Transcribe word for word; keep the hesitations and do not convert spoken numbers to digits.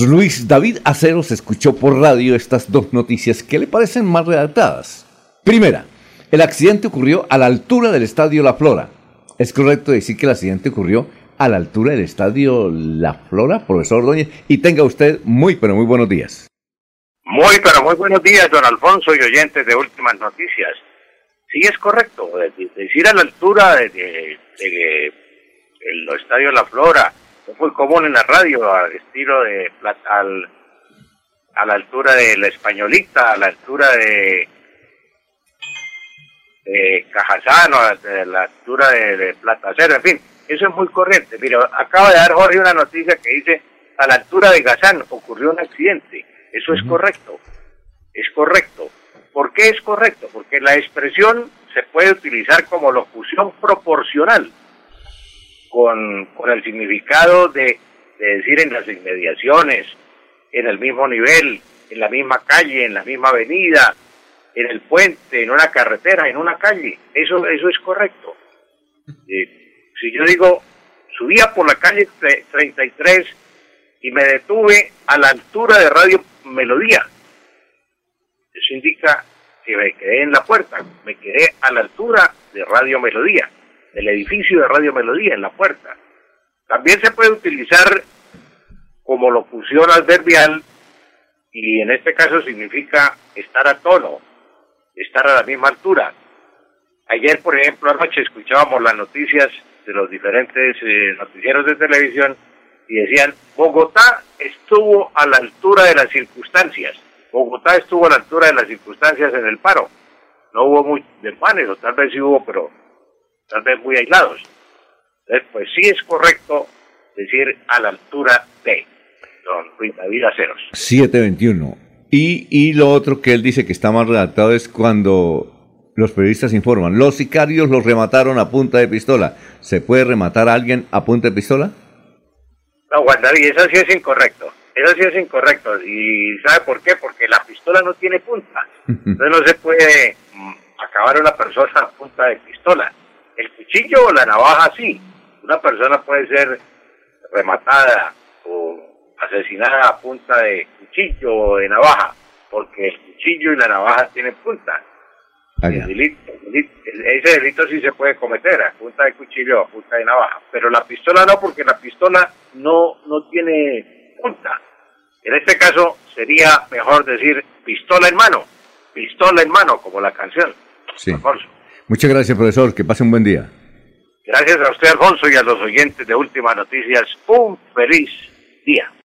Luis David Aceros escuchó por radio estas dos noticias que le parecen más redactadas. Primera, el accidente ocurrió a la altura del Estadio La Flora. ¿Es correcto decir que el accidente ocurrió a la altura del Estadio La Flora, profesor Ordóñez? Y tenga usted muy, pero muy buenos días. Muy, pero muy buenos días, don Alfonso y oyentes de Últimas Noticias. Sí, es correcto, decir a la altura de, de, de, el Estadio La Flora, es muy común en la radio, al estilo de, al, a la altura de La Españolita, a la altura de, de Cajazán, a la altura de, de Platacero, en fin, eso es muy corriente. Mira, acaba de dar Jorge una noticia que dice, a la altura de Gazán ocurrió un accidente. Eso es correcto, es correcto. ¿Por qué es correcto? Porque la expresión se puede utilizar como locución proporcional con, con el significado de, de decir en las inmediaciones, en el mismo nivel, en la misma calle, en la misma avenida, en el puente, en una carretera, en una calle. Eso, eso es correcto. Eh, si yo digo, subía por la calle treinta y tres y me detuve a la altura de Radio Melodía, eso indica que me quedé en la puerta, me quedé a la altura de Radio Melodía, del edificio de Radio Melodía, en la puerta. También se puede utilizar como locución adverbial y en este caso significa estar a tono, estar a la misma altura. Ayer, por ejemplo, anoche escuchábamos las noticias de los diferentes eh, noticieros de televisión y decían, Bogotá estuvo a la altura de las circunstancias. Bogotá estuvo a la altura de las circunstancias en el paro. No hubo muy desmanes, o tal vez sí hubo, pero tal vez muy aislados. Entonces, pues sí es correcto decir a la altura de don Luis David Aceros. siete veintiuno. Y, y lo otro que él dice que está más redactado es cuando los periodistas informan, los sicarios los remataron a punta de pistola. ¿Se puede rematar a alguien a punta de pistola? No, Juan David, eso sí es incorrecto. Eso sí es incorrecto. ¿Y sabe por qué? Porque la pistola no tiene punta. Entonces no se puede mm, acabar a una persona a punta de pistola. El cuchillo o la navaja sí. Una persona puede ser rematada o asesinada a punta de cuchillo o de navaja, porque el cuchillo y la navaja tienen punta. El delito, el delito, ese delito sí se puede cometer a punta de cuchillo o a punta de navaja, pero la pistola no, porque la pistola no, no tiene punta. En este caso sería mejor decir pistola en mano, pistola en mano, como la canción. Sí. Alfonso. Muchas gracias, profesor, que pase un buen día. Gracias a usted, Alfonso, y a los oyentes de Últimas Noticias, un feliz día.